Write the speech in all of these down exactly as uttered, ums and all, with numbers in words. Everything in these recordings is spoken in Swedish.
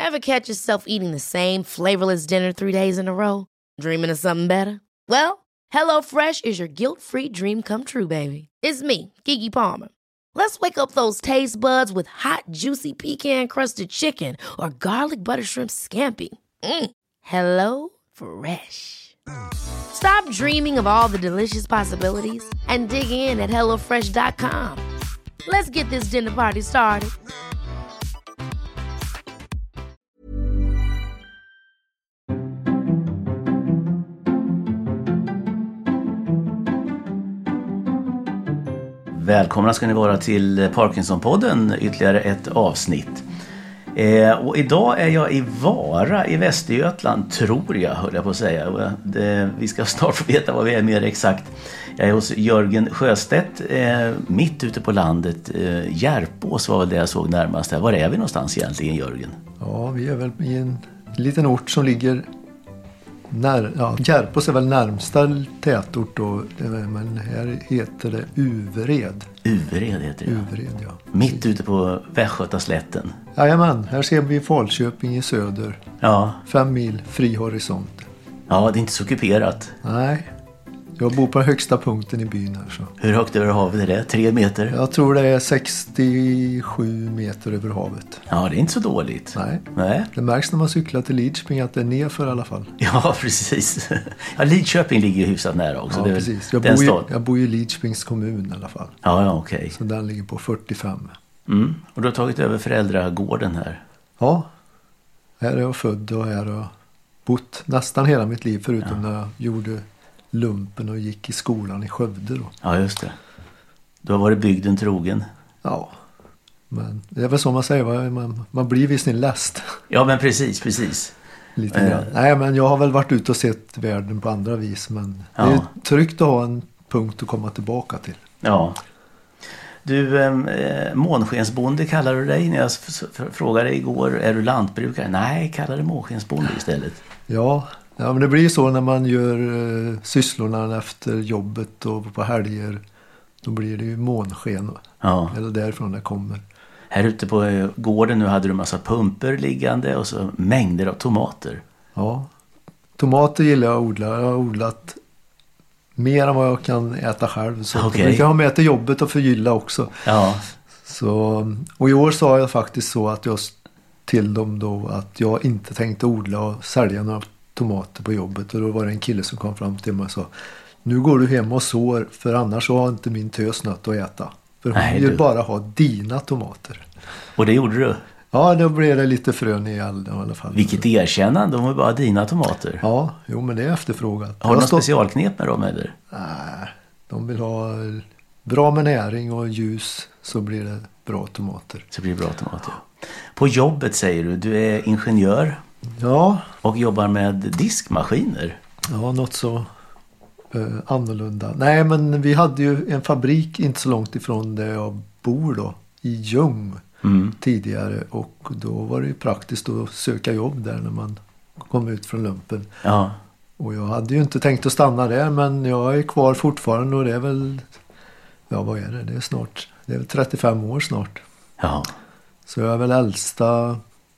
Ever catch yourself eating the same flavorless dinner three days in a row? Dreaming of something better? Well, HelloFresh is your guilt-free dream come true, baby. It's me, Keke Palmer. Let's wake up those taste buds with hot, juicy pecan-crusted chicken or garlic butter shrimp scampi. Mm. Hello Fresh. Stop dreaming of all the delicious possibilities and dig in at hello fresh dot com. Let's get this dinner party started. Välkomna ska ni vara till Parkinson-podden, ytterligare ett avsnitt. Eh, och idag är jag i Vara i Västergötland, tror jag, höll jag på att säga. Det, vi ska snart få veta vad vi är mer exakt. Jag är hos Jörgen Sjöstedt, eh, mitt ute på landet. Eh, Järpås var väl det jag såg närmast här. Var är vi någonstans egentligen, Jörgen? Ja, vi är väl i en liten ort som ligger... När, ja, Järpås är väl närmsta tätort då, men här heter det Uvered. Uvered heter det. Uvered, ja. Mitt ute på Västgötaslätten. Jajamän, här ser vi Falköping i söder. Ja. Fem mil fri horisont. Ja, det är inte så kuperat. Nej, jag bor på högsta punkten i byn här. Så. Hur högt över havet är det? Tre meter? Jag tror det är sextiosju meter över havet. Ja, det är inte så dåligt. Nej, Nej. Det märks när man cyklar till Lidköping att det är nerför i alla fall. Ja, precis. Ja, Lidköping ligger ju hyfsat nära också. Ja, det är precis. Jag bor, ju, jag bor ju i Lidköpings kommun i alla fall. Ja, ja, okej. Okay. Så den ligger på fyrtiofem. Mm. Och du har tagit över föräldragården här? Ja, här är jag född och här har jag bott nästan hela mitt liv förutom ja. när jag gjorde lumpen och gick i skolan i Skövde då. Ja, just det. Du har varit bygden trogen. Ja, men det är väl som man säger, man, man blir vid sin läst. Ja, men precis, precis. Lite eh. grann. Nej, men jag har väl varit ute och sett världen på andra vis, men ja. det är tryggt att ha en punkt att komma tillbaka till. Ja. Du, eh, månskensbonde kallar du dig när jag f- f- frågade dig igår, är du lantbrukare? Nej, kallar det månskensbonde istället. Ja, ja, men det blir så när man gör eh, sysslorna efter jobbet och på helger. Då blir det ju månsken. Ja. Eller därifrån det kommer. Här ute på gården nu hade du en massa pumper liggande och så mängder av tomater. Ja, tomater gillar jag att odla. Jag har odlat mer än vad jag kan äta själv. Så okay. Vi kan ha med till jobbet och förgylla också. Ja. Så, och i år sa jag faktiskt så att jag till dem då att jag inte tänkte odla och sälja några tomater på jobbet. Och då var det en kille som kom fram till mig och sa: nu går du hem och sår, för annars har inte min tös något att äta. För hon Nej, vill du... bara ha dina tomater. Och det gjorde du? Ja, då blev det lite frön i alla fall. Vilket erkännande, de var bara dina tomater. Ja, jo men det är efterfrågat. Har du någon stå... specialknep med dem eller? Nej, de vill ha bra med näring och ljus, så blir det bra tomater. Så blir det bra tomater. På jobbet säger du, du är ingenjör. Ja. Och jobbar med diskmaskiner. Ja, något så eh, annorlunda. Nej, men vi hade ju en fabrik inte så långt ifrån där jag bor då, i Ljung mm. tidigare. Och då var det ju praktiskt att söka jobb där när man kom ut från lumpen. Ja. Och jag hade ju inte tänkt att stanna där, men jag är kvar fortfarande och det är väl, ja vad är det, det är snart, det är väl trettiofem år snart. Ja. Så jag är väl äldsta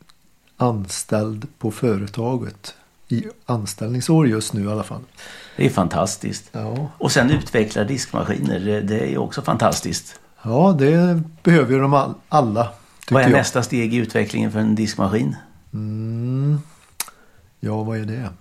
anställd på företaget i anställningsår just nu i alla fall. Det är fantastiskt. Ja. Och sen utveckla diskmaskiner, det, det är ju också fantastiskt. Ja, det behöver ju de all, alla. Vad är jag. nästa steg i utvecklingen för en diskmaskin? Mm. Ja, vad är det?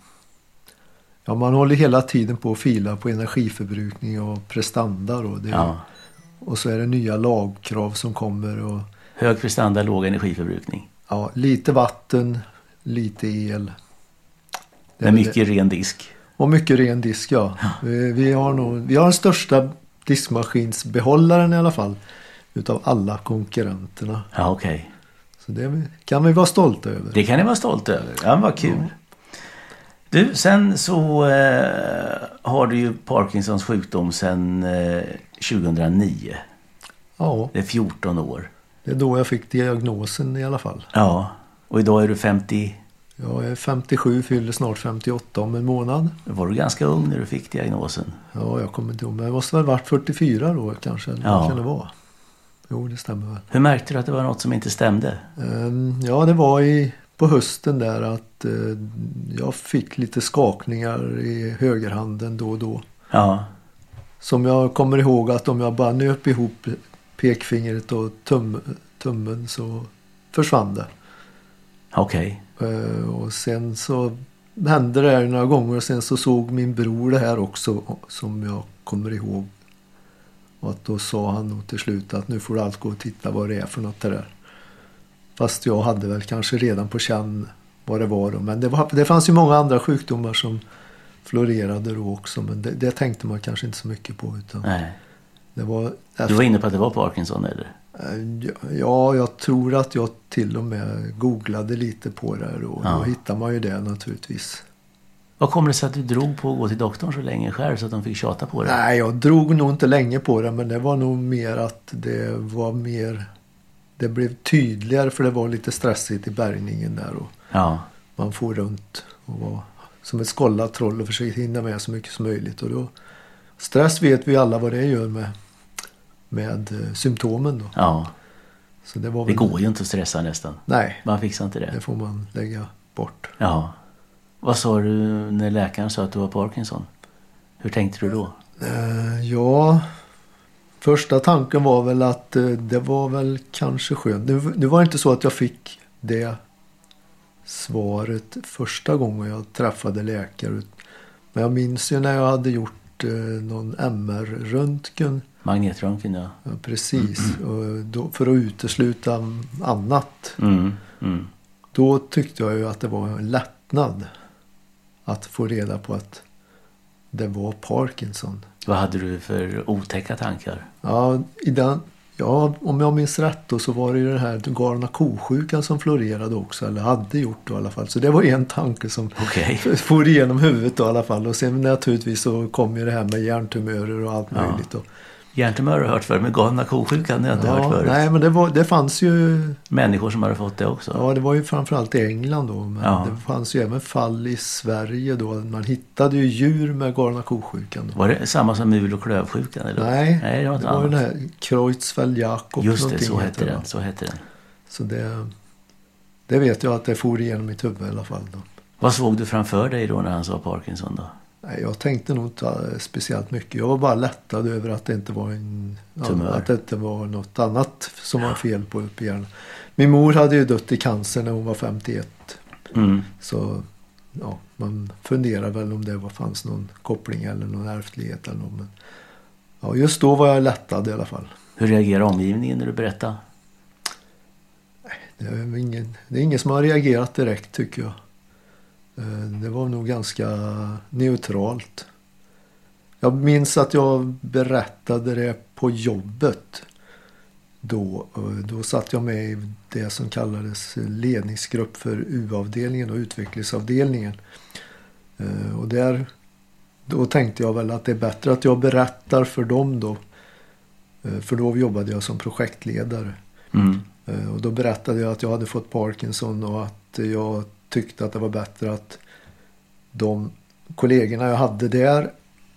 Ja, man håller hela tiden på att fila på energiförbrukning och prestanda. Och, det, ja. och så är det nya lagkrav som kommer. Och, hög prestanda, låg energiförbrukning. Ja, lite vatten, lite el. Det är mycket det. Ren disk. Och mycket ren disk, ja. ja. Vi, vi, har nog, vi har den största diskmaskinsbehållaren i alla fall utav alla konkurrenterna. Ja, okej. Okay. Så det kan vi vara stolta över. Det kan ni vara stolta över. Ja, vad kul. Ja. Du, sen så eh, har du ju Parkinsons sjukdom sedan eh, tjugohundranio. Ja. Det är fjorton år. Det är då jag fick diagnosen i alla fall. Ja, och idag är du femtio. Jag är femtiosju, fyller snart femtioåtta om en månad. Var du ganska ung när du fick diagnosen? Ja, jag kommer inte ihåg. Men jag måste väl ha varit fyrtiofyra då kanske. Ja. Vad kan det vara? Jo, det stämmer väl. Hur märkte du att det var något som inte stämde? Um, ja, det var i på hösten där att eh, jag fick lite skakningar i högerhanden då och då. Ja. Som jag kommer ihåg att om jag bara nöp ihop pekfingret och tum, tummen så försvann det. Okej. Okay. Eh, och sen så hände det här några gånger och sen så såg min bror det här också som jag kommer ihåg. Och att då sa han nog till slut att nu får du allt gå och titta vad det är för något det där. Fast jag hade väl kanske redan på känn vad det var då. Men det, var, det fanns ju många andra sjukdomar som florerade då också. Men det, det tänkte man kanske inte så mycket på. Utan Nej. Det var efter... Du var inne på att det var Parkinson eller? Ja, jag tror att jag till och med googlade lite på det. Då, ja. Då hittar man ju det naturligtvis. Vad kommer det sig att du drog på att gå till doktorn så länge själv så att de fick tjata på det? Nej, jag drog nog inte länge på det. Men det var nog mer att det var mer... Det blev tydligare för det var lite stressigt i bärgningen där. Och ja. Man får runt och var som ett skållat troll och försökte hinna med så mycket som möjligt. Och då, stress vet vi alla vad det gör med, med uh, symptomen då. Ja. Så det, var det väl... går ju inte att stressa nästan. Nej. Man fixar inte det. Det får man lägga bort. Ja. Vad sa du när läkaren sa att du var Parkinson? Hur tänkte du då? Uh, ja... Första tanken var väl att uh, det var väl kanske skönt. Det, det var inte så att jag fick det svaret första gången jag träffade läkare. Men jag minns ju när jag hade gjort uh, någon M R-röntgen. Magnetröntgen, ja. Ja, precis. Mm. Och då, för att utesluta annat. Mm. Mm. Då tyckte jag ju att det var en lättnad att få reda på att det var Parkinson. Vad hade du för otäcka tankar? Ja, i den, ja, om jag minns rätt då så var det ju den här galna kosjukan som florerade också. Eller hade gjort då i alla fall. Så det var en tanke som okay. for igenom huvudet då i alla fall. Och sen naturligtvis så kom ju det här med hjärntumörer och allt ja. möjligt då. Hjärntumörer har jag hört för, men galna kosjukan det har jag inte ja, hört förut. Nej, men det, var, det fanns ju... Människor som hade fått det också. Ja, det var ju framförallt i England då. Men ja. det fanns ju även fall i Sverige då. Man hittade ju djur med galna kosjukan då. Var det samma som mul- och klövsjukan? Eller? Nej, Nej, det var, det var ju den här Creutzfeldt-Jakob. Just det, så hette den. Så hette den. Så det, det vet jag att det for igenom mitt huvud i alla fall då. Vad såg du framför dig då när han sa Parkinson då? Nej, jag tänkte nog inte speciellt mycket. Jag var bara lättad över att det inte var en tumör. Att det inte var något annat som var fel på upp i hjärnan. Min mor hade ju dött i cancer när hon var femtioett. Mm. Så ja, man funderar väl om det var, fanns någon koppling eller någon ärftlighet eller något. Men, ja, just då var jag lättad i alla fall. Hur reagerar omgivningen när du berättar? Nej, det är ingen, det är ingen som har reagerat direkt tycker jag. Det var nog ganska neutralt. Jag minns att jag berättade det på jobbet. Då, då satt jag med i det som kallades ledningsgrupp för U-avdelningen och utvecklingsavdelningen. Och där, då tänkte jag väl att det är bättre att jag berättar för dem då. För då jobbade jag som projektledare. Mm. Och då berättade jag att jag hade fått Parkinson och att jag tyckte att det var bättre att de kollegorna jag hade där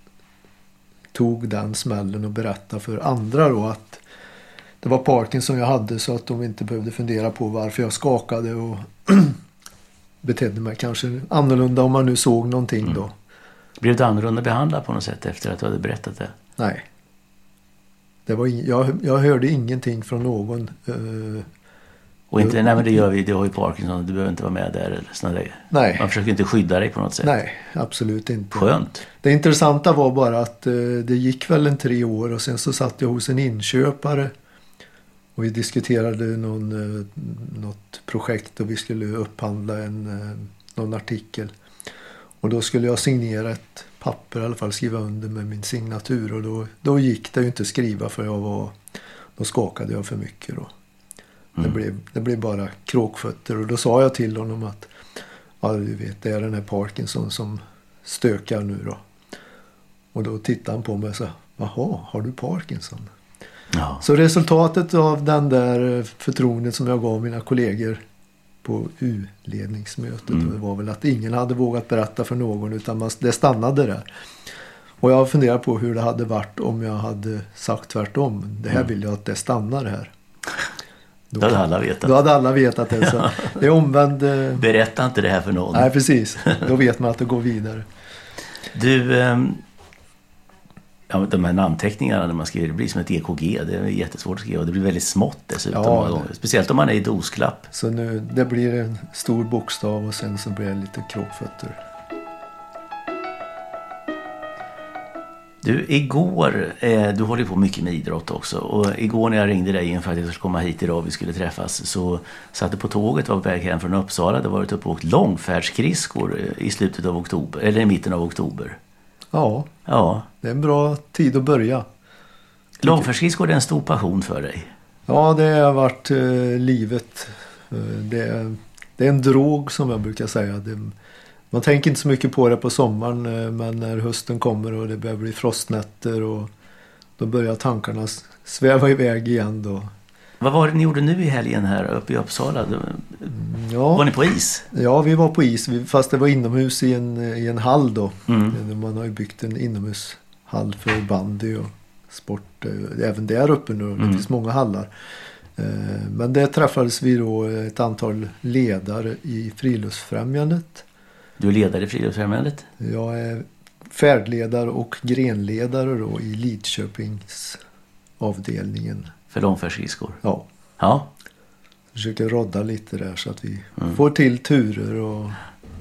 tog den smällen och berättade för andra då att det var Parkinson jag hade så att de inte behövde fundera på varför jag skakade och betedde mig kanske annorlunda om man nu såg någonting mm. då. Blev du annorlunda behandlad på något sätt efter att du hade berättat det? Nej. Det var in, jag, jag hörde ingenting från någon. Uh, och inte, nej men det gör vi, du har ju Parkinson, du behöver inte vara med där eller sådana där. Nej. Man försöker inte skydda dig på något sätt. Nej, absolut inte. Skönt. Det intressanta var bara att uh, det gick väl en tre år och sen så satt jag hos en inköpare och vi diskuterade någon, uh, något projekt och vi skulle upphandla en, uh, någon artikel. Och då skulle jag signera ett papper i alla fall, skriva under med min signatur och då, då gick det ju inte att skriva för jag var, då skakade jag för mycket då. Mm. Det, blev, det blev bara kråkfötter och då sa jag till honom att ja du vet det är den här Parkinson som stökar nu då. Och då tittade han på mig och sa jaha, har du Parkinson? Ja. Så resultatet av den där förtroendet som jag gav mina kollegor på U-ledningsmötet mm. var väl att ingen hade vågat berätta för någon utan man, det stannade där. Och jag funderar på hur det hade varit om jag hade sagt tvärtom. Det här mm. vill jag att det stannar här. Då hade alla vetat. Då hade alla vetat det. Så det är omvänd... Eh... Berätta inte det här för någon. Nej, precis. Då vet man att det går vidare. Du, eh, ja, de här namnteckningarna när man skriver, det blir som ett E K G. Det är jättesvårt att skriva och det blir väldigt smått dessutom. Ja, många gånger. Speciellt om man är i dosklapp. Så nu, det blir en stor bokstav och sen så blir det lite kråkfötter. Du, igår, eh, du håller på mycket med idrott också, och igår när jag ringde dig inför att jag skulle komma hit idag och vi skulle träffas, så satt du på tåget, var på väg hem från Uppsala, du har varit uppe och åkt långfärdsskridskor i slutet av oktober, eller i mitten av oktober. Ja, ja. Det är en bra tid att börja. Långfärdsskridskor är en stor passion för dig. Ja, det har varit eh, livet. Eh, det, är, det är en drog som jag brukar säga. Det, man tänker inte så mycket på det på sommaren, eh, men när hösten kommer och det börjar bli frostnätter och då börjar tankarna sväva iväg igen då. Vad var det ni gjorde nu i helgen här uppe i Uppsala? Ja, var ni på is? Ja, vi var på is, fast det var inomhus i en, i en hall då. Mm. Man har ju byggt en inomhushall för bandy och sport. Även där uppe nu, det mm. finns många hallar. Men där träffades vi då ett antal ledare i Friluftsfrämjandet. Du är ledare i Friluftsfrämjandet? Jag är färdledare och grenledare då i Lidköpings avdelningen. För långfärdsskridskor? Ja. Ja. Försöker rodda lite där så att vi mm. får till turer och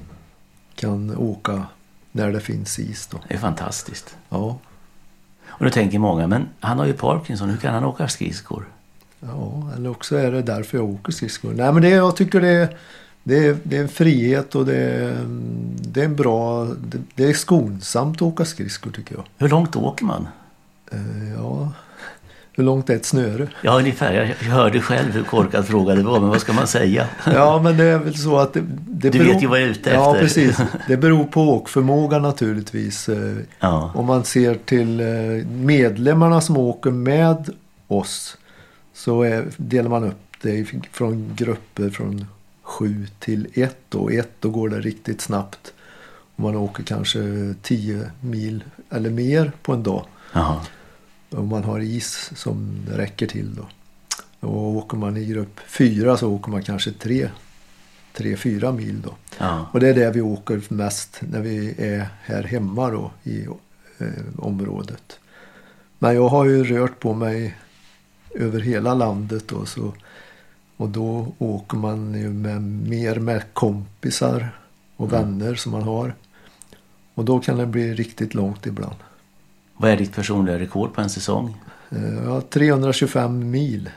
kan åka när det finns is då. Det är fantastiskt. Ja. Och nu tänker många, men han har ju Parkinson, hur kan han åka skridskor? Ja, eller också är det därför jag åker skridskor. Nej, men det, jag tycker det är, det är, det är en frihet och det är, det är en bra, det, det är skonsamt att åka skridskor tycker jag. Hur långt åker man? Uh, ja... Hur långt är ett snöre? Ja, ungefär. Jag hörde själv hur korkad fråga det var, men vad ska man säga? Ja, men det är väl så att... Det, det du beror... vet ju vad jag är ute efter. Ja, precis. Det beror på åkförmåga naturligtvis. Ja. Om man ser till medlemmarna som åker med oss så är, delar man upp det från grupper från sju till ett. Och ett då går det riktigt snabbt. Om man åker kanske tio mil eller mer på en dag. Jaha. Om man har is som räcker till då. Och åker man i grupp fyra så åker man kanske tre, tre fyra mil då. Ja. Och det är det vi åker mest när vi är här hemma då i eh, området. Men jag har ju rört på mig över hela landet då, så, och då åker man ju med, mer med kompisar och mm. vänner som man har. Och då kan det bli riktigt långt ibland. Vad är ditt personliga rekord på en säsong? Ja, trehundratjugofem mil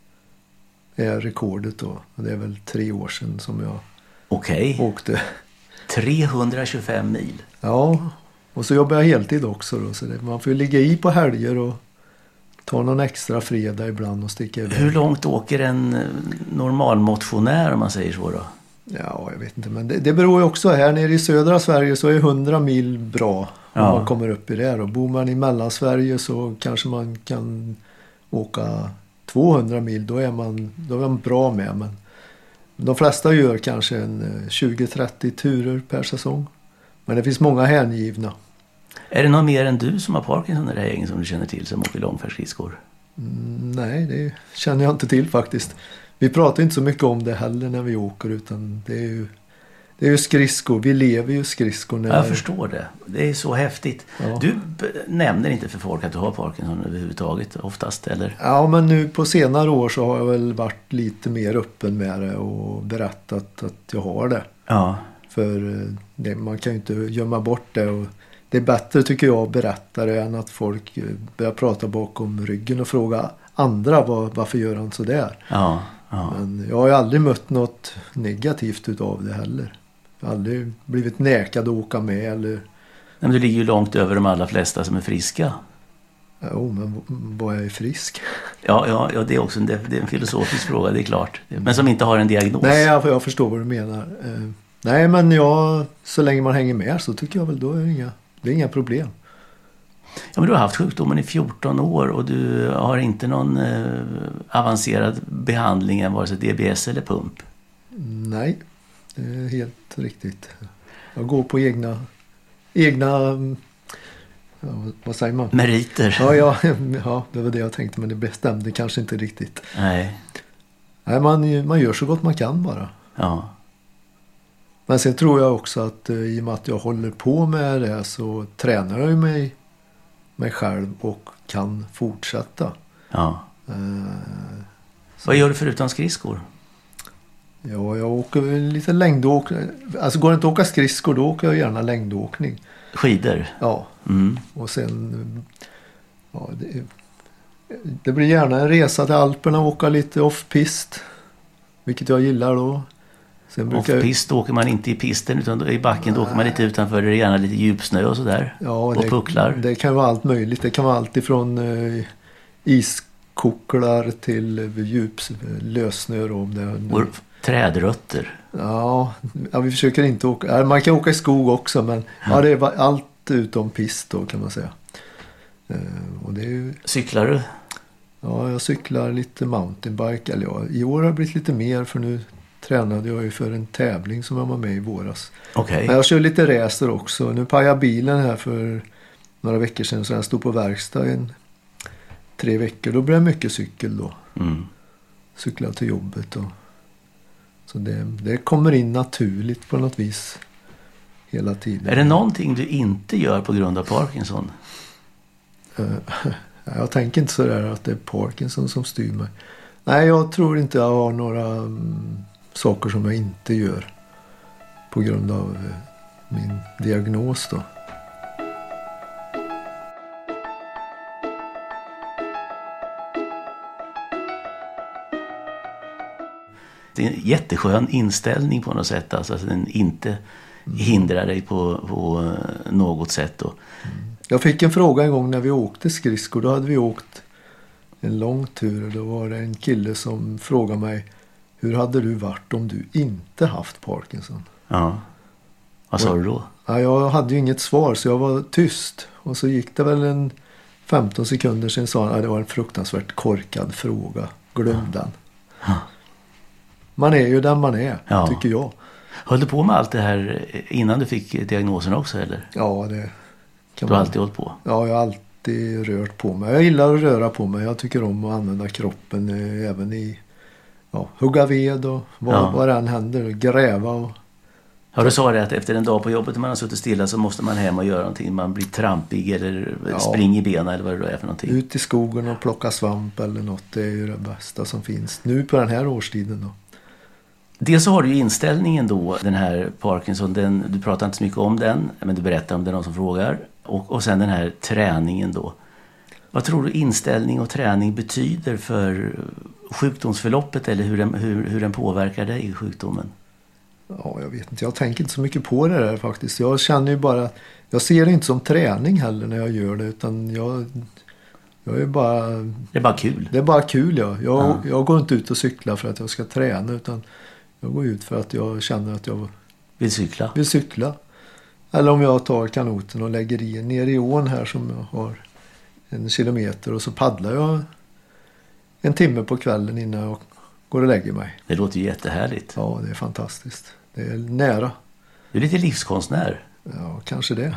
är rekordet då. Det är väl tre år sedan som jag Okej. åkte. trehundratjugofem mil? Ja, och så jobbar jag heltid också då. Så det, man får ju ligga i på helger och ta någon extra fredag ibland och sticka iväg. Hur långt åker en normal motionär om man säger så då? Ja, jag vet inte. Men det, det beror ju också. Här nere i södra Sverige så är hundra mil bra. Om ja. man kommer upp i det. Och bor man i Mellansverige så kanske man kan åka tvåhundra mil. Då är man, då är man bra med. Men de flesta gör kanske en tjugo trettio turer per säsong. Men det finns många hängivna. Är det någon mer än du som har Parkinson i det här gänget som du känner till som åker långfärdsskridskor? Mm, nej, det känner jag inte till faktiskt. Vi pratar inte så mycket om det heller när vi åker, utan det är ju, det är ju skridskor. Vi lever ju skridskor. När jag förstår det. Det är så häftigt. Ja. Du b- nämner inte för folk att du har Parkinson överhuvudtaget oftast, eller? Ja, men nu på senare år så har jag väl varit lite mer öppen med det och berättat att jag har det. Ja. För det, man kan ju inte gömma bort det. Och det är bättre tycker jag att berätta det än att folk börjar prata bakom ryggen och fråga andra var, varför gör han så där. Ja. Ja. Men jag har ju aldrig mött något negativt utav det heller. Jag har aldrig blivit nekad att åka med eller... Men du ligger ju långt över de allra flesta som är friska. Jo, men vad är frisk? Ja, ja, ja det är också en, det är en filosofisk fråga, det är klart. Men som inte har en diagnos. Nej, jag, jag förstår vad du menar. Eh, nej, men jag, så länge man hänger med så tycker jag väl då är det inga, det är inga problem. Ja, men du har haft sjukdomen i fjorton år och du har inte någon eh, avancerad behandling än vare sig D B S eller pump. Nej, det är helt riktigt. Jag går på egna, egna ja, vad säger man? Meriter. Ja, ja, ja, det var det jag tänkte, men det bestämde kanske inte riktigt. Nej. Nej, man, man gör så gott man kan bara. Ja. Men sen tror jag också att eh, i och med att jag håller på med det så tränar jag ju mig, mig själv och kan fortsätta. Ja. Eh, Vad gör du förutom skridskor? Ja, jag åker lite längdåkning. Alltså går det inte att åka skridskor, då åker jag gärna längdåkning. Skidor? Ja. Mm. Och sen... Ja, det, det blir gärna en resa till Alperna och åka lite off-pist. Vilket jag gillar då. Sen brukar off-pist åker man inte i pisten utan i backen. Då åker man lite utanför. Det är gärna lite djupsnö och sådär. Ja, och det, pucklar. Det kan vara allt möjligt. Det kan vara allt ifrån eh, iskoklar till djup lössnö. Om det, och trädrötter. Ja, ja, vi försöker inte åka. Man kan åka i skog också, men ja. Ja, det är allt utom pist då, kan man säga. Eh, och det är ju... Cyklar du? Ja, jag cyklar lite mountainbike. Eller ja, i år har det blivit lite mer, för nu tränade jag ju för en tävling som jag var med i våras. Okay. Men jag kör lite racer också. Nu pajade bilen här för några veckor sedan, så jag stod på verkstad i en, tre veckor. Då blev det mycket cykel då. Mm. Cykla till jobbet och så det, det kommer in naturligt på något vis hela tiden. Är det någonting du inte gör på grund av Parkinson? Jag tänker inte så där att det är Parkinson som styr mig. Nej, jag tror inte jag har några um, saker som jag inte gör på grund av uh, min diagnos då. Det är en jätteskön inställning på något sätt. Alltså att den inte mm. hindrar dig på, på något sätt då. Mm. Jag fick en fråga en gång när vi åkte skridskor. Då hade vi åkt en lång tur. Och då var det en kille som frågade mig: hur hade du varit om du inte haft Parkinson? Ja. Vad sa du då? Ja, jag hade ju inget svar, så jag var tyst. Och så gick det väl en femton sekunder sedan, sa han att det var en fruktansvärt korkad fråga. Glöm ja. den. Ja. Man är ju den man är, ja. tycker jag. Höll du på med allt det här innan du fick diagnosen också, eller? Ja, det kan du har man... alltid hållit på? Ja, jag har alltid rört på mig. Jag gillar att röra på mig. Jag tycker om att använda kroppen eh, även i ja, hugga ved och vad, ja. vad än händer. Gräva och... Ja, du sa det att efter en dag på jobbet när man har suttit stilla så måste man hem och göra någonting. Man blir trampig eller ja. springer i benen eller vad det är för någonting. Ut i skogen och plocka svamp eller något. Det är ju det bästa som finns. Nu på den här årstiden då. Dels så har du ju inställningen då, den här Parkinson. Den, du pratar inte så mycket om den, men du berättar om det, någon som frågar. Och, och sen den här träningen då. Vad tror du inställning och träning betyder för sjukdomsförloppet eller hur den, hur, hur den påverkar dig i sjukdomen? Ja, jag vet inte. Jag tänker inte så mycket på det där faktiskt. Jag känner ju bara... Jag ser det inte som träning heller när jag gör det, utan jag... Jag är bara... Det är bara kul. Det är bara kul, ja. Jag, ja. jag går inte ut och cykla för att jag ska träna, utan jag går ut för att jag känner att jag... Vill cykla? Vill cykla. Eller om jag tar kanoten och lägger i ner i ån här som jag har en kilometer, och så paddlar jag en timme på kvällen innan jag går och lägger mig. Det låter ju jättehärligt. Ja, det är fantastiskt. Det är nära. Du är lite livskonstnär. Ja, kanske det.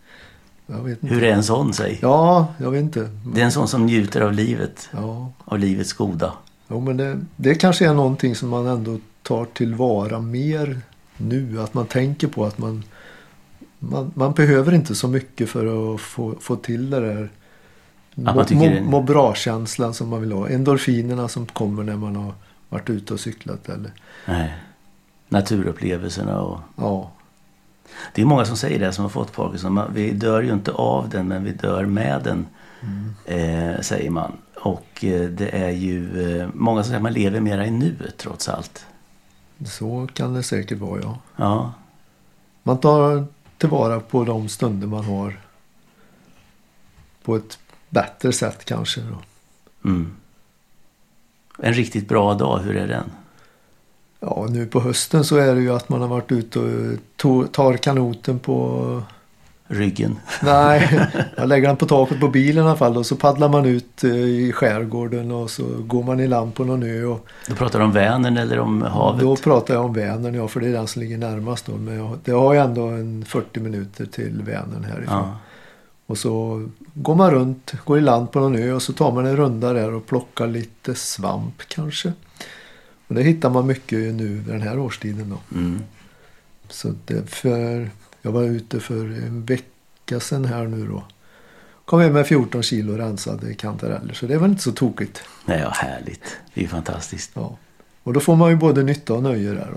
Jag vet inte. Hur är en sån, säg? Ja, jag vet inte. Det är en sån som njuter av livet. Ja. Av livets goda. Ja, men det, det kanske är någonting som man ändå tar tillvara mer nu. Att man tänker på att man man, man behöver inte så mycket för att få, få till det där må, må, det... må bra-känslan som man vill ha. Endorfinerna som kommer när man har varit ute och cyklat. Eller... Nej. Naturupplevelserna och... Ja. Det är många som säger det som har fått Parkinson. Vi dör ju inte av den, men vi dör med den, mm. eh, säger man. Och eh, det är ju eh, många som säger att man lever mera i nuet trots allt. Så kan det säkert vara, ja. Ja. Man tar tillvara på de stunder man har på ett bättre sätt kanske då. Mm. En riktigt bra dag, hur är den? Ja, nu på hösten så är det ju att man har varit ute och to- tar kanoten på... Ryggen. Nej, jag lägger den på taket på bilen i alla fall. Och så paddlar man ut i skärgården och så går man i land på någon ö. Och... Då pratar du om Vänern eller om havet? Då pratar jag om Vänern, ja, för det är den som ligger närmast då. Men jag, det har ju ändå en fyrtio minuter till Vänern härifrån. Ja. Och så går man runt, går i land på någon ö och så tar man en runda där och plockar lite svamp kanske. Och det hittar man mycket nu den här årstiden då. Mm. Så det för, jag var ute för en vecka sedan här nu då. Kom jag med fjorton kilo rensade kantareller, så det var inte så tokigt. Nej, ja, härligt. Det är fantastiskt. Ja. Och då får man ju både nytta och nöje där då.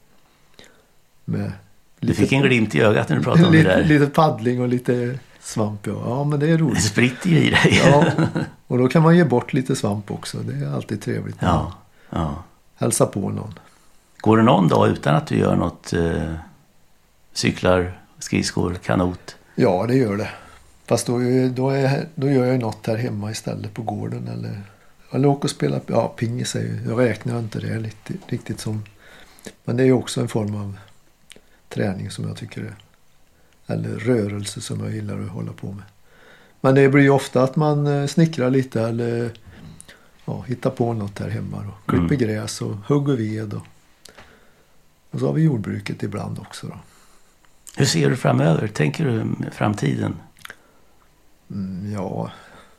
Med du lite, fick en glimt i ögat när du pratade om lite, det där. lite paddling och lite svamp. Ja, ja men det är roligt. Det spritter ju i dig. Ja, och då kan man ge bort lite svamp också. Det är alltid trevligt. Ja, ja. Hälsa på någon. Går det någon dag utan att du gör något? Eh, cyklar, skridskor, kanot? Ja, det gör det. Fast då, då, är, då gör jag något här hemma istället på gården. Eller, eller åker och spelar ja, pingis. Jag räknar inte det lite, riktigt som... Men det är ju också en form av träning som jag tycker är... Eller rörelse som jag gillar att hålla på med. Men det blir ju ofta att man snickrar lite eller ja, hittar på något här hemma. Då. Klipper mm. gräs och hugger ved. Och, och så har vi jordbruket ibland också. Då. Hur ser du framöver? Tänker du framtiden? Mm, ja,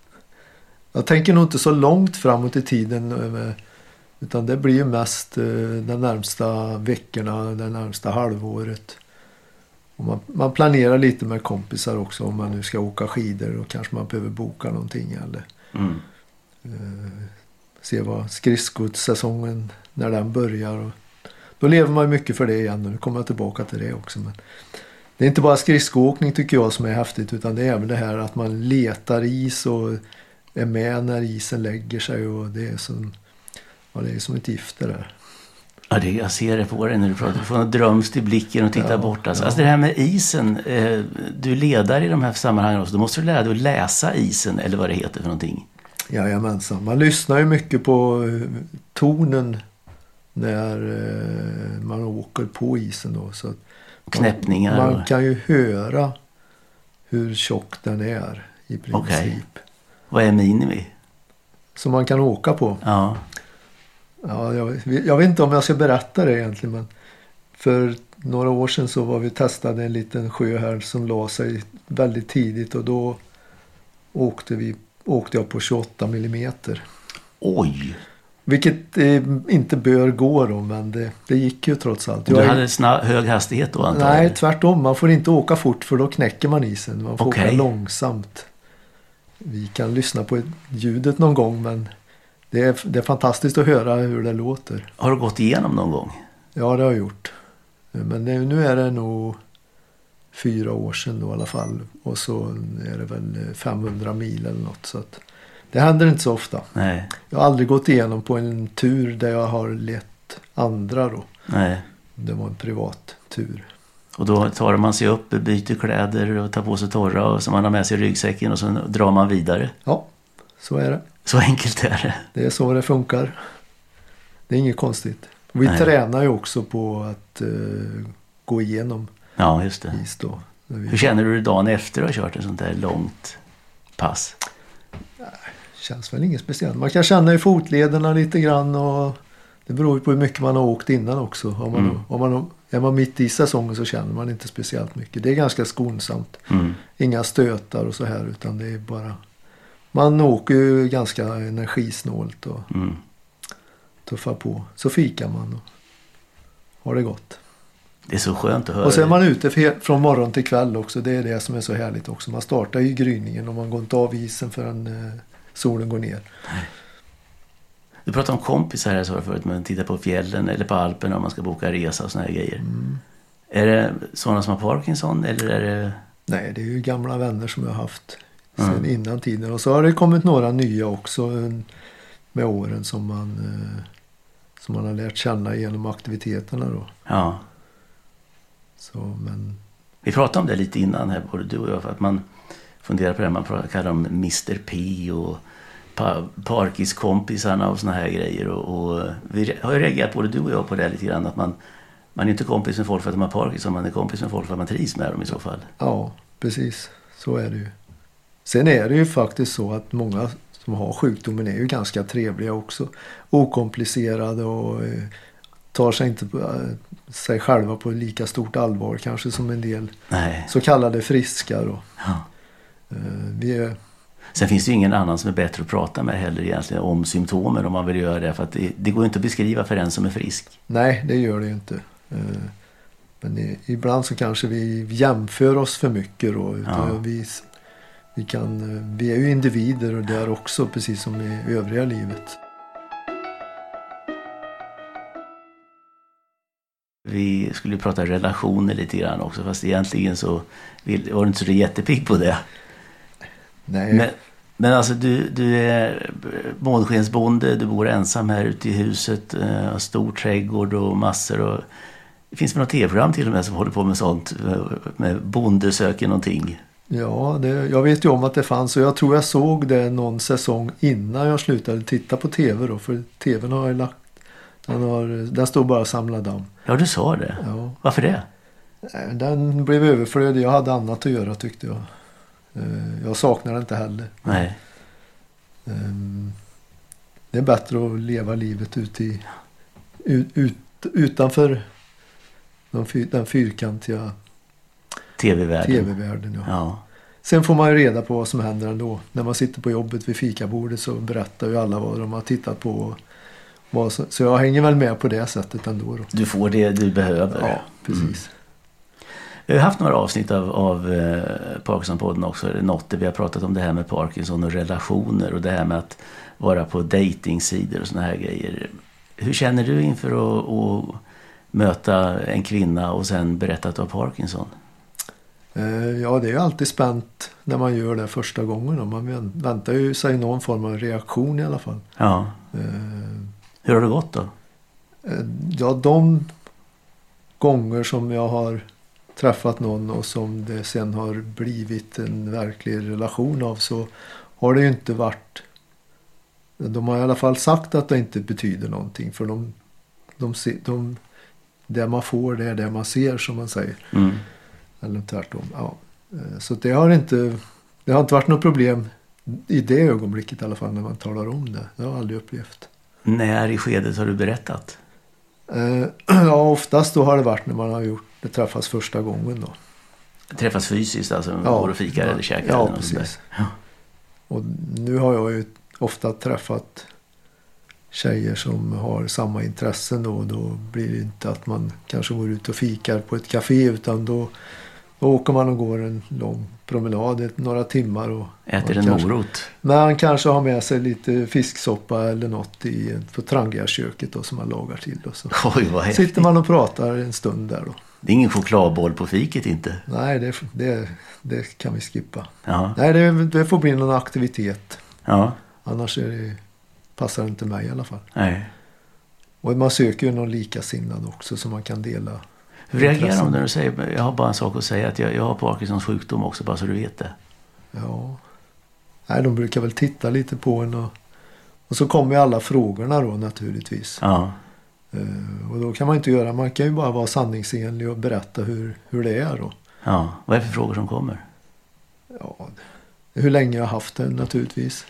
jag tänker nog inte så långt framåt i tiden. Utan det blir ju mest de närmsta veckorna, det närmsta halvåret. Och man, man planerar lite med kompisar också om man nu ska åka skidor och kanske man behöver boka någonting eller mm. uh, se vad skridskosäsongen när den börjar. Och då lever man ju mycket för det igen och nu kommer jag tillbaka till det också. Men det är inte bara skridskoåkning tycker jag som är häftigt utan det är även det här att man letar is och är med när isen lägger sig och det är som, ja, det är som ett gift det där. Ja, det, jag ser det på dig när du pratar. Du får en drömst i blicken och titta ja, bort. Alltså. Ja. alltså det här med isen. Eh, du ledar i de här sammanhangen också. Då måste du lära dig att läsa isen eller vad det heter för någonting. Jajamensan. Man lyssnar ju mycket på tonen när eh, man åker på isen då. Så och knäppningar. Man, man och... kan ju höra hur tjock den är i princip. Okay. Vad är minimi? Som man kan åka på. Ja. Ja, jag, jag vet inte om jag ska berätta det egentligen, men för några år sedan så var vi testade en liten sjö här som la sig väldigt tidigt och då åkte, vi, åkte jag på tjugoåtta millimeter. Oj! Vilket eh, inte bör gå då, men det, det gick ju trots allt. Du jag hade snabb, hög hastighet då antagligen? Nej, tvärtom. Man får inte åka fort för då knäcker man isen. Man får okay. åka långsamt. Vi kan lyssna på ljudet någon gång, men det är, det är fantastiskt att höra hur det låter. Har du gått igenom någon gång? Ja, det har jag gjort. Men det, nu är det nog fyra år sedan då i alla fall. Och så är det väl femhundra mil eller något. Så att det händer inte så ofta. Nej. Jag har aldrig gått igenom på en tur där jag har lett andra då. Nej. Det var en privat tur. Och då tar man sig upp, byter kläder och tar på sig torra och så man har med sig ryggsäcken och så drar man vidare. Ja, så är det. Så enkelt är det. Det är så det funkar. Det är inget konstigt. Vi Nej. tränar ju också på att uh, gå igenom ja, just det. is då. Hur känner du dig dagen efter att ha kört en sånt där långt pass? Det känns väl inget speciellt. Man kan känna i fotlederna lite grann och det beror ju på hur mycket man har åkt innan också. Om man, mm. om man, är man mitt i säsongen så känner man inte speciellt mycket. Det är ganska skonsamt. Mm. Inga stötar och så här utan det är bara... Man åker ju ganska energisnålt och mm. tuffar på. Så fikar man och har det gott. Det är så skönt att höra. Och sen är man ute för, från morgon till kväll också. Det är det som är så härligt också. Man startar ju gryningen och man går inte av isen förrän eh, solen går ner. Nej. Du pratade om kompisar här så förut. Man tittar på fjällen eller på Alperna om man ska boka resa och såna här grejer. Mm. Är det sådana som har Parkinson eller är det... Nej, det är ju gamla vänner som jag har haft sen mm. innan tiden. Och så har det kommit några nya också med åren som man, eh, som man har lärt känna genom aktiviteterna då. Ja. Så, men... Vi pratade om det lite innan här, både du och jag, för att man funderar på det. Man kallar dem mister P och pa- Parkis-kompisarna och såna här grejer. Och, och vi har ju reagerat både du och jag på det lite grann. Att man, man är inte kompis med folk för att de har Parkinson, man är kompis med folk för att man trivs med dem i så fall. Ja, precis. Så är det ju. Sen är det ju faktiskt så att många som har sjukdomen är ju ganska trevliga också. Okomplicerade och eh, tar sig inte på, eh, sig själva på lika stort allvar kanske som en del Nej. så kallade friska då. Ja. Eh, vi är, Sen finns det ju ingen annan som är bättre att prata med heller egentligen om symptomen om man vill göra det. För att det, det går inte att beskriva för en som är frisk. Nej, det gör det ju inte. Men i, ibland så kanske vi jämför oss för mycket då. Utan ja. vi, vi, kan, vi är ju individer och där också, precis som i övriga livet. Vi skulle prata relationer lite grann också, fast egentligen så vill, var du inte så jättepigg på det. Nej. Men, men alltså du, du är månskensbonde, du bor ensam här ute i huset, äh, stor trädgård och massor. Och, det finns väl något tv-program till och med som håller på med sånt, med bonde söker någonting. Ja, det, jag vet ju om att det fanns och jag tror jag såg det någon säsong innan jag slutade titta på tv då, för tvn har jag lagt. Den, har, den står bara samlad damm. Ja, du sa det. Ja. Varför det? Den blev överflödig. Jag hade annat att göra, tyckte jag. Jag saknar det inte heller. Nej. Det är bättre att leva livet ut i, ut, ut, utanför den, fyr, den fyrkantiga tv-världen. tv-världen ja. Ja. Sen får man ju reda på vad som händer ändå. När man sitter på jobbet vid fikabordet så berättar ju alla vad de har tittat på. Så jag hänger väl med på det sättet ändå då. Du får det du behöver. Ja, precis. Mm. Vi har haft några avsnitt av, av eh, Parkinson-podden också. Eller något där vi har pratat om det här med Parkinson och relationer. Och det här med att vara på datingsidor och såna här grejer. Hur känner du inför att, att möta en kvinna och sen berätta att du har Parkinson? Eh, ja, det är ju alltid spänt när man gör det första gången. Man väntar ju sig någon form av reaktion i alla fall. Ja. Eh, Hur har det gått då? Ja, de gånger som jag har träffat någon och som det sen har blivit en verklig relation av, så har det ju inte varit... De har i alla fall sagt att det inte betyder någonting, för de, de, de, det man får, det är det man ser, som man säger. Mm. Eller tvärtom. Ja. Så det har inte, det har inte varit något problem i det ögonblicket i alla fall, när man talar om det. Det har jag aldrig upplevt. När i skedet har du berättat? Uh, ja, oftast då har det varit när man har gjort det, träffas första gången då. Träffas fysiskt, alltså ja, går och fikar ja, eller käkar? Ja, eller precis. Ja. Och nu har jag ju ofta träffat tjejer som har samma intressen då. Då blir det inte att man kanske går ut och fikar på ett café, utan då, då åker man och går en lång promenad, några timmar. Och äter en kanske, morot? Man kanske har med sig lite fisksoppa eller något i, på Trangia-köket då, som man lagar till. Och så Oj, vad häftigt. sitter man och pratar en stund där då. Det är ingen chokladboll på fiket inte? Nej, det, det, det kan vi skippa. Ja. Nej, det, det får bli någon aktivitet. Ja. Annars är det, passar det inte mig i alla fall. Nej. Och man söker ju någon likasinnad också som man kan dela. Hur reagerar de när du säger, jag har bara en sak att säga, att jag, jag har Parkinsons sjukdom också, bara så du vet det? Ja. Nej, de brukar väl titta lite på en och, och så kommer ju alla frågorna då naturligtvis. Ja. Uh, och då kan man inte göra, man kan ju bara vara sanningsenlig och berätta hur, hur det är då. Ja, vad är det för frågor som kommer? Ja, hur länge jag har haft det naturligtvis.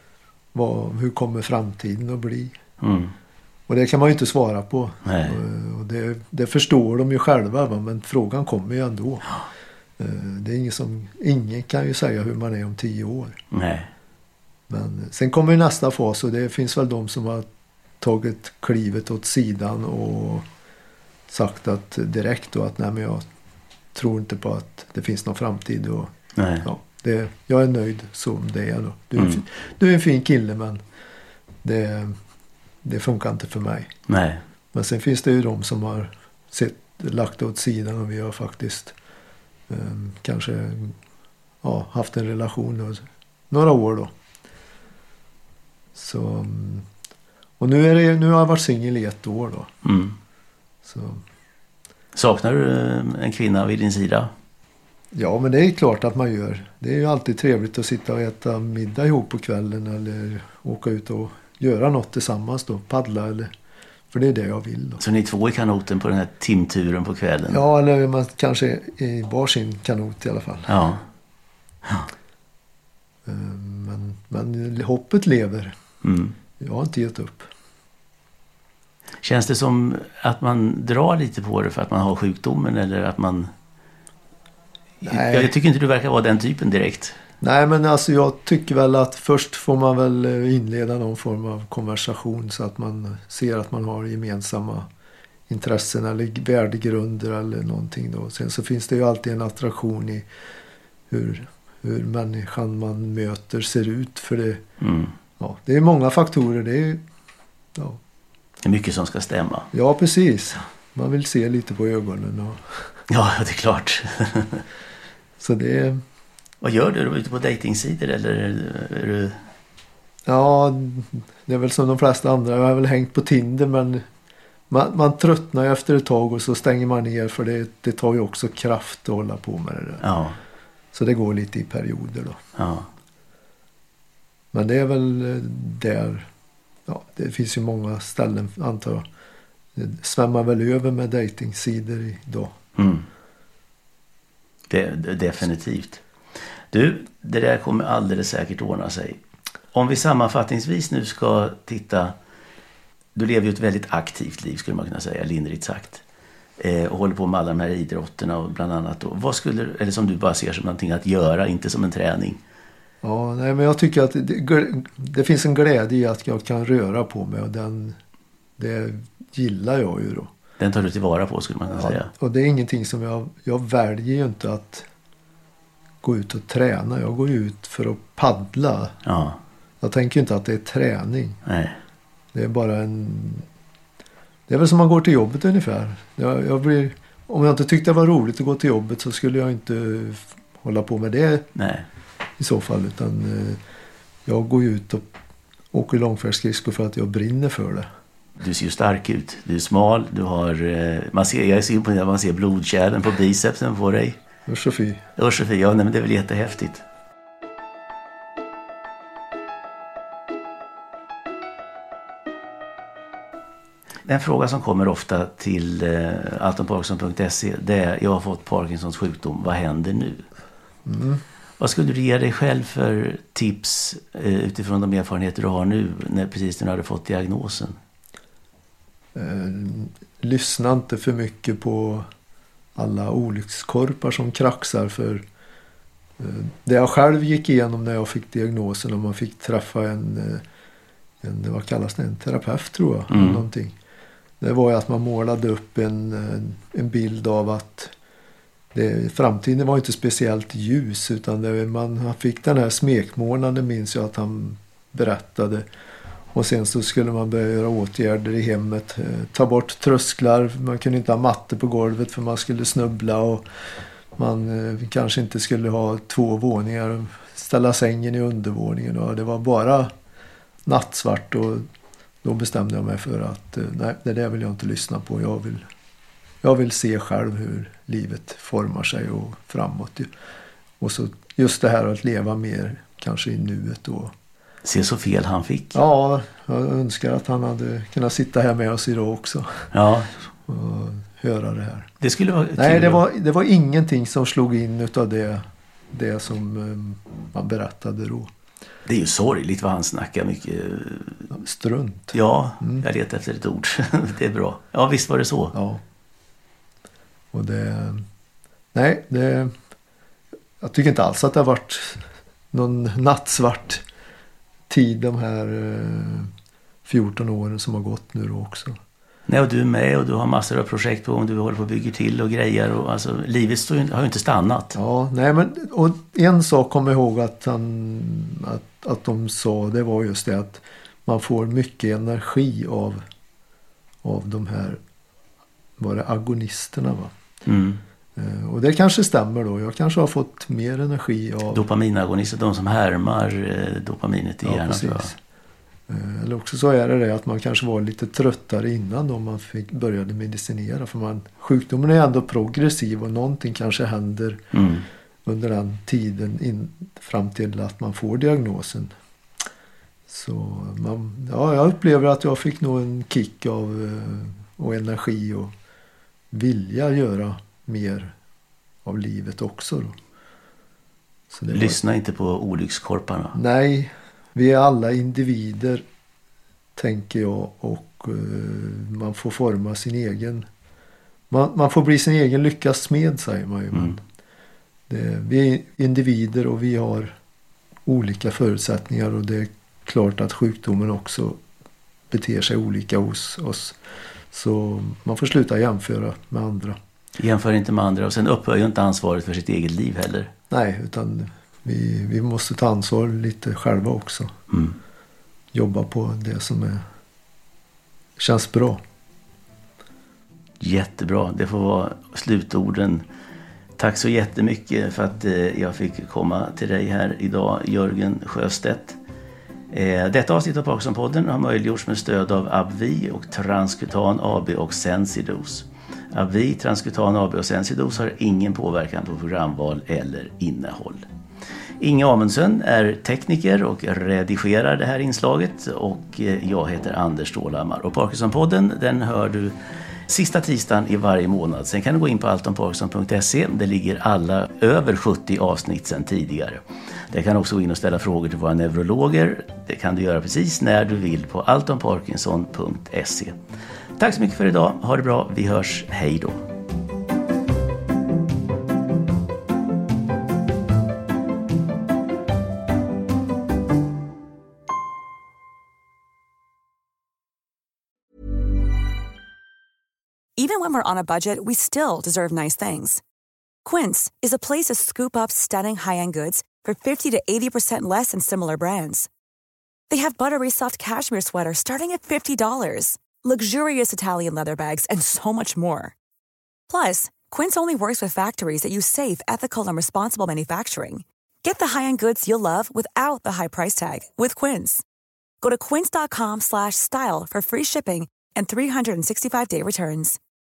Vad, hur kommer framtiden att bli? Mm. Och det kan man ju inte svara på. Nej. Och, och det, det förstår de ju själva, va? Men frågan kommer ju ändå. Ja. Uh, det är ingen som, ingen kan ju säga hur man är om tio år. Nej. Men sen kommer ju nästa fas, och det finns väl de som har tagit klivet åt sidan och sagt att direkt då att nej, men jag tror inte på att det finns någon framtid. Och, nej. Ja, det, jag är nöjd som det är då. Du är, mm. fin, du är en fin kille, men det, det funkar inte för mig. Nej. Men sen finns det ju de som har sett, lagt åt sidan, och vi har faktiskt um, kanske ja, haft en relation då, några år då. Så, och nu, är det, nu har jag varit singel i ett år då. Mm. Så. Saknar du en kvinna vid din sida? Ja, men det är klart att man gör. Det är ju alltid trevligt att sitta och äta middag ihop på kvällen, eller åka ut och göra något tillsammans då, paddla eller, för det är det jag vill då. Så ni är två i kanoten på den här timturen på kvällen? Ja, eller man kanske i varsin kanot i alla fall. Ja. Ja. Men, men hoppet lever. Mm. Jag har inte gett upp. Känns det som att man drar lite på det för att man har sjukdomen, eller att man... Nej. Jag tycker inte du verkar vara den typen direkt. Nej, men alltså jag tycker väl att först får man väl inleda någon form av konversation så att man ser att man har gemensamma intressen eller värdegrunder eller någonting då. Sen så finns det ju alltid en attraktion i hur, hur människan man möter ser ut, för det, mm. ja, det är många faktorer. Det är, ja. Det är mycket som ska stämma. Ja, precis. Man vill se lite på ögonen. Och ja, det är klart. Så det är... Vad gör du? Är du ute på dejtingsidor eller är du... Ja, det är väl som de flesta andra. Jag har väl hängt på Tinder, men man, man tröttnar ju efter ett tag och så stänger man ner, för det, det tar ju också kraft att hålla på med det där. Ja. Så det går lite i perioder då. Ja. Men det är väl där, ja, det finns ju många ställen, antar jag. Det svämmar väl över med dejtingsidor idag. Mm. Det, det, definitivt. Du, det där kommer alldeles säkert ordna sig. Om vi sammanfattningsvis nu ska titta, du lever ju ett väldigt aktivt liv skulle man kunna säga, lindrigt sagt. Eh, och håller på med alla de här idrotterna och bland annat då. Vad skulle, eller som du bara ser som någonting att göra, inte som en träning? Ja, nej, men jag tycker att det, det finns en glädje i att jag kan röra på mig, och den, det gillar jag ju då. Den tar du tillvara på skulle man kunna Ja, säga. och det är ingenting som jag, jag väljer ju inte att gå ut och träna. Jag går ut för att paddla. Ja. Jag tänker inte att det är träning. Nej. Det är bara en... Det är väl som man går till jobbet ungefär. Jag, jag blir... Om jag inte tyckte det var roligt att gå till jobbet så skulle jag inte hålla på med det. Nej. I så fall. Utan eh, jag går ut och åker långfärdsskridskor för att jag brinner för det. Du ser ju stark ut. Du är smal. Du har... Eh, man ser, jag är så imponerad. Man ser blodkärlen på bicepsen på dig. Usch och fy. Usch och fy. Ja, nej, men det är väl jättehäftigt. En fråga som kommer ofta till eh, alton parkinson punkt se, det är: jag har fått Parkinsons sjukdom, vad händer nu? Mm. Vad skulle du ge dig själv för tips eh, utifrån de erfarenheter du har nu, när precis när du hade fått diagnosen? Eh, lyssna inte för mycket på alla olyckskorpar som kraxar, för eh, det jag själv gick igenom när jag fick diagnosen, och man fick träffa en, eh, en vad kallas det, en terapeut tror jag, mm. någonting. Det var ju att man målade upp en, en bild av att det, framtiden var inte speciellt ljus, utan det, man fick den här smekmånaden, minns jag att han berättade. Och sen så skulle man börja göra åtgärder i hemmet. Ta bort trösklar. Man kunde inte ha matte på golvet för man skulle snubbla. Och man eh, kanske inte skulle ha två våningar. Ställa sängen i undervåningen. Och det var bara nattsvart. Och då bestämde jag mig för att eh, nej, det där vill jag inte lyssna på. Jag vill, jag vill se själv hur livet formar sig och framåt. Och så just det här att leva mer kanske i nuet då. Se så fel han fick. Ja, jag önskar att han hade kunnat sitta här med oss idag också. Ja. Och höra det här. Det skulle vara Nej, kul. det var, det var ingenting som slog in utav det, det som um, man berättade då. Det är ju sorgligt vad han snackar mycket. Strunt. Ja, mm. jag letar efter ett ord. Det är bra. Ja, visst var det så. Ja. Och det... Nej, det... Jag tycker inte alls att det har varit någon nattsvart tid de här eh, fjorton åren som har gått nu då också. Nej, och du är med och du har massor av projekt på gång. Du håller på att bygga till och grejer. Och, alltså, livet står ju, har ju inte stannat. Ja, nej men och en sak kommer jag ihåg att, han, att, att de sa, det var just det att man får mycket energi av, av de här, var det agonisterna va? Mm. Eh, och det kanske stämmer då. Jag kanske har fått mer energi av... Dopaminagonister, de som härmar eh, dopaminet i ja, hjärnan. Tror jag. Eh, eller också så är det det att man kanske var lite tröttare innan då man fick, började medicinera. För man, sjukdomen är ändå progressiv och någonting kanske händer mm. under den tiden in, fram till att man får diagnosen. Så man, ja, jag upplever att jag fick nog en kick av och energi och vilja göra mer av livet också då. Så det Lyssna var... inte på olyckskorparna. Nej, vi är alla individer tänker jag, och uh, man får forma sin egen man, man får bli sin egen lyckas smed, säger man ju. Mm. Det, vi är individer och vi har olika förutsättningar och det är klart att sjukdomen också beter sig olika hos oss. Så man får sluta jämföra med andra. Jämför inte med andra och sen upphör ju inte ansvaret för sitt eget liv heller. Nej, utan vi, vi måste ta ansvar lite själva också. Mm. Jobba på det som är, känns bra. Jättebra, det får vara slutorden. Tack så jättemycket för att jag fick komma till dig här idag, Jörgen Sjöstedt. Detta avsnitt av Parkinson-podden har möjliggjorts med stöd av AbbVie och Transkutan A B och Sensidos. AbbVie, Transkutan A B och Sensidos har ingen påverkan på programval eller innehåll. Inge Amundsen är tekniker och redigerar det här inslaget och jag heter Anders Stålhammar. Och Parkinson-podden, den hör du sista tisdagen i varje månad. Sen kan du gå in på altomparkinson punkt se. Det ligger alla över sjuttio avsnitt sedan tidigare. Där kan du också gå in och ställa frågor till våra neurologer. Det kan du göra precis när du vill på altomparkinson punkt se. Tack så mycket för idag. Ha det bra. Vi hörs. Hej då. Even when we're on a budget, we still deserve nice things. Quince is a place to scoop up stunning high-end goods for fifty to eighty percent less than similar brands. They have buttery soft cashmere sweaters starting at fifty dollars, luxurious Italian leather bags, and so much more. Plus, Quince only works with factories that use safe, ethical, and responsible manufacturing. Get the high-end goods you'll love without the high price tag with Quince. Go to quince dot com slash style for free shipping and three sixty-five day returns.